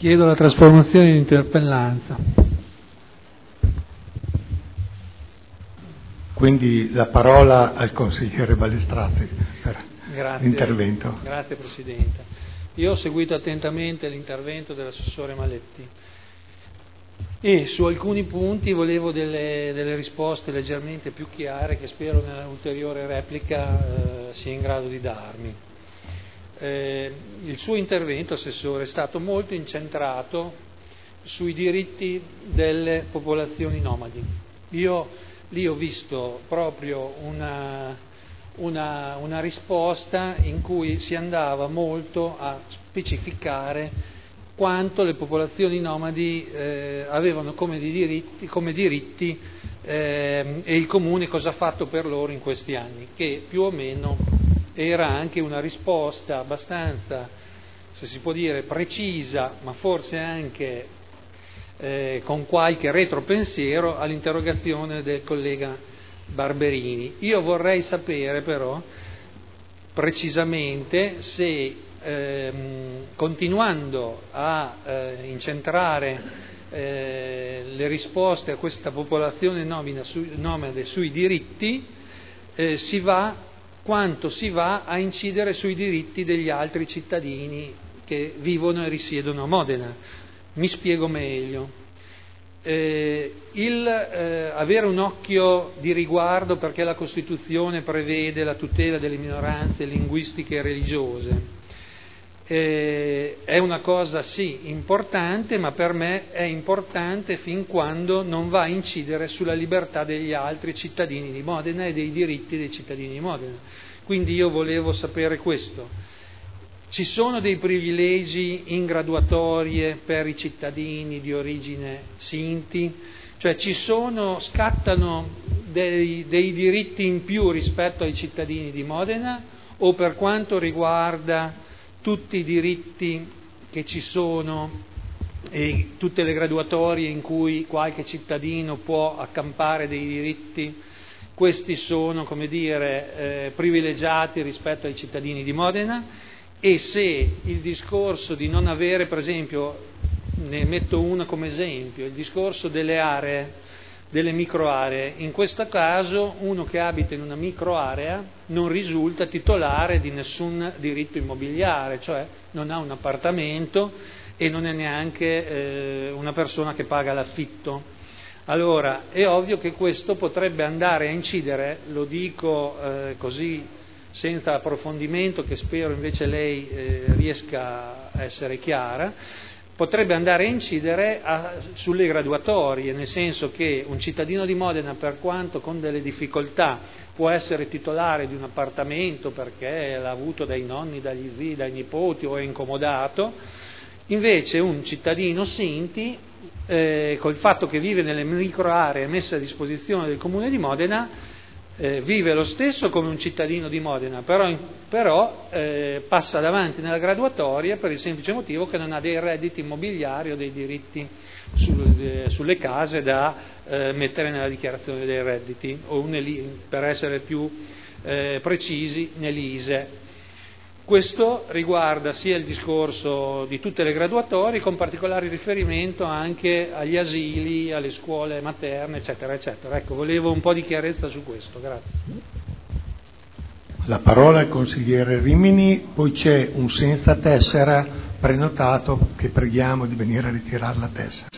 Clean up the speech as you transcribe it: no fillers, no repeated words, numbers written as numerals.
Chiedo la trasformazione in interpellanza. Quindi la parola al consigliere Ballestrazzi per l'intervento. Grazie Presidente. Io ho seguito attentamente l'intervento dell'assessore Maletti e su alcuni punti volevo delle risposte leggermente più chiare che spero nella ulteriore replica sia in grado di darmi. Il suo intervento, Assessore, è stato molto incentrato sui diritti delle popolazioni nomadi. Io lì ho visto proprio una risposta in cui si andava molto a specificare quanto le popolazioni nomadi avevano come diritti e il Comune cosa ha fatto per loro in questi anni, che più o meno era anche una risposta abbastanza, se si può dire, precisa, ma forse anche con qualche retropensiero all'interrogazione del collega Barberini. Io vorrei sapere però precisamente se continuando a incentrare le risposte a questa popolazione nomade sui diritti quanto si va a incidere sui diritti degli altri cittadini che vivono e risiedono a Modena. Mi spiego meglio. Avere un occhio di riguardo perché la Costituzione prevede la tutela delle minoranze linguistiche e religiose è una cosa sì importante, ma per me è importante fin quando non va a incidere sulla libertà degli altri cittadini di Modena e dei diritti dei cittadini di Modena. Quindi io volevo sapere questo. Ci sono dei privilegi in graduatorie per i cittadini di origine Sinti? Cioè scattano dei diritti in più rispetto ai cittadini di Modena, o per quanto riguarda tutti i diritti che ci sono e tutte le graduatorie in cui qualche cittadino può accampare dei diritti, questi sono, privilegiati rispetto ai cittadini di Modena? E se il discorso di non avere, per esempio, ne metto una come esempio, il discorso delle aree, delle microaree, in questo caso uno che abita in una microarea non risulta titolare di nessun diritto immobiliare, cioè non ha un appartamento e non è neanche una persona che paga l'affitto. Allora è ovvio che questo potrebbe andare a incidere, lo dico così senza approfondimento, che spero invece lei riesca a essere chiara, potrebbe andare a incidere sulle graduatorie, nel senso che un cittadino di Modena, per quanto con delle difficoltà, può essere titolare di un appartamento perché l'ha avuto dai nonni, dagli zii, dai nipoti o è incomodato, invece un cittadino Sinti, col fatto che vive nelle microaree messe a disposizione del Comune di Modena, vive lo stesso come un cittadino di Modena, però passa davanti nella graduatoria per il semplice motivo che non ha dei redditi immobiliari o dei diritti sulle case da mettere nella dichiarazione dei redditi, o per essere più precisi nell'ISEE. Questo riguarda sia il discorso di tutte le graduatorie, con particolare riferimento anche agli asili, alle scuole materne, eccetera, eccetera. Ecco, volevo un po' di chiarezza su questo, grazie. La parola al consigliere Rimini, poi c'è un senza tessera prenotato che preghiamo di venire a ritirare la tessera.